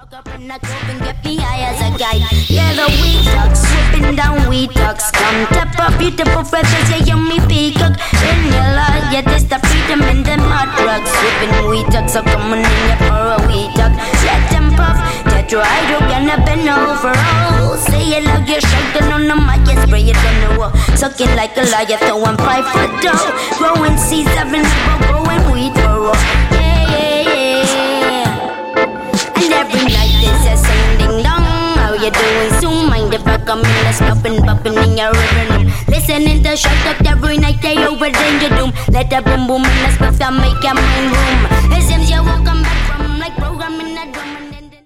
Fuck up in the club and get me high as a guy. Yeah, the weed ducks, whipping down weed ducks. Come tap up beautiful feathers, yeah, yummy peacock. In your life, yeah, there's the freedom in them hot drugs. Whipping weed ducks, so come on in here for a weed duck. Let them puff, that right, you're gonna bend over. Oh, say it loud, you're shaking on the mic, yeah, spray it on the wall. Sucking like a liar, throwing 5 foot dough. Growing seeds, having never growing weed for all. And every night there's a sing ding dong. How you doing? Soon mind if I come in, let's poppin' in your rhythm. Listening to shut up every night, they over danger doom. Let the boom boom in the stuff that make your mind boom. It seems you won't come back.